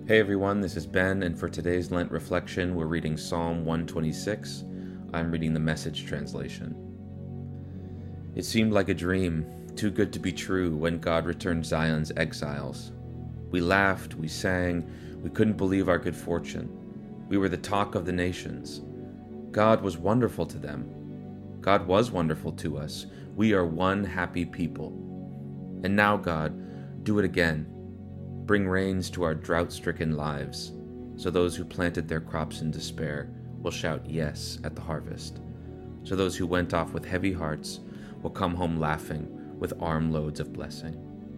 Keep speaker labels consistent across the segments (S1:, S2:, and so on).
S1: Hey everyone, this is Ben, and for today's Lent reflection, we're reading Psalm 126. I'm reading the Message translation. It seemed like a dream, too good to be true, when God returned Zion's exiles. We laughed, we sang, we couldn't believe our good fortune. We were the talk of the nations. God was wonderful to them. God was wonderful to us. We are one happy people. And now, God, do it again. Bring rains to our drought-stricken lives, so those who planted their crops in despair will shout yes at the harvest. So those who went off with heavy hearts will come home laughing with armloads of blessing.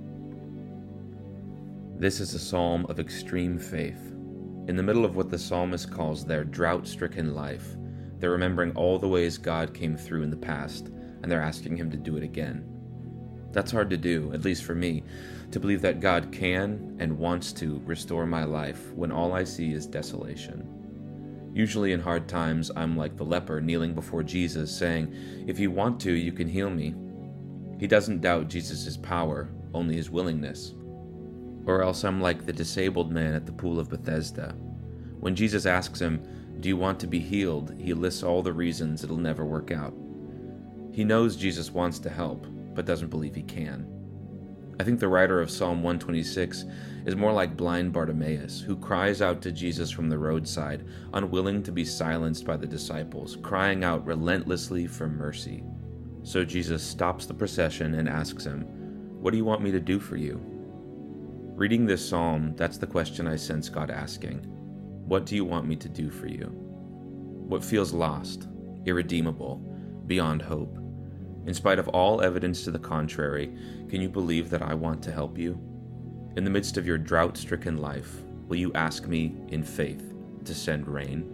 S1: This is a psalm of extreme faith. In the middle of what the psalmist calls their drought-stricken life, they're remembering all the ways God came through in the past, and they're asking him to do it again. That's hard to do, at least for me, to believe that God can and wants to restore my life when all I see is desolation. Usually in hard times, I'm like the leper kneeling before Jesus saying, "If you want to, you can heal me." He doesn't doubt Jesus' power, only his willingness. Or else I'm like the disabled man at the pool of Bethesda. When Jesus asks him, "Do you want to be healed?" he lists all the reasons it'll never work out. He knows Jesus wants to help, but doesn't believe he can. I think the writer of Psalm 126 is more like blind Bartimaeus, who cries out to Jesus from the roadside, unwilling to be silenced by the disciples, crying out relentlessly for mercy. So Jesus stops the procession and asks him, "What do you want me to do for you?" Reading this psalm, that's the question I sense God asking. What do you want me to do for you? What feels lost, irredeemable, beyond hope? In spite of all evidence to the contrary, can you believe that I want to help you? In the midst of your drought-stricken life, will you ask me in faith to send rain?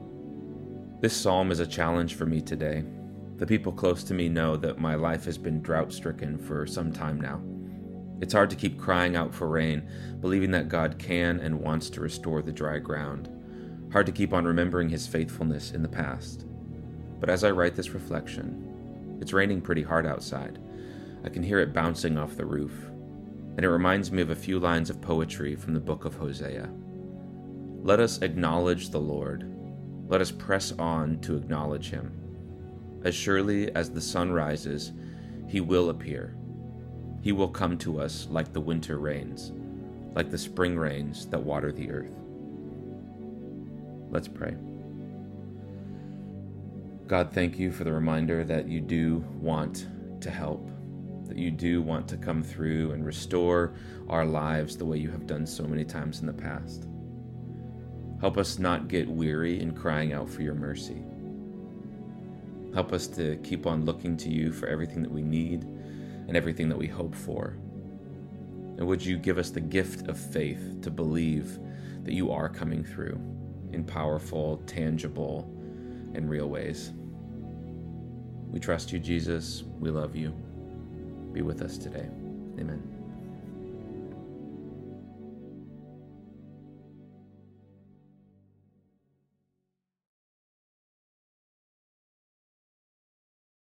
S1: This psalm is a challenge for me today. The people close to me know that my life has been drought-stricken for some time now. It's hard to keep crying out for rain, believing that God can and wants to restore the dry ground. Hard to keep on remembering his faithfulness in the past. But as I write this reflection, it's raining pretty hard outside. I can hear it bouncing off the roof, and it reminds me of a few lines of poetry from the book of Hosea. Let us acknowledge the Lord. Let us press on to acknowledge him. As surely as the sun rises, he will appear. He will come to us like the winter rains, like the spring rains that water the earth. Let's pray. God, thank you for the reminder that you do want to help, that you do want to come through and restore our lives the way you have done so many times in the past. Help us not get weary in crying out for your mercy. Help us to keep on looking to you for everything that we need and everything that we hope for. And would you give us the gift of faith to believe that you are coming through in powerful, tangible, and real ways. We trust you, Jesus. We love you. Be with us today. Amen.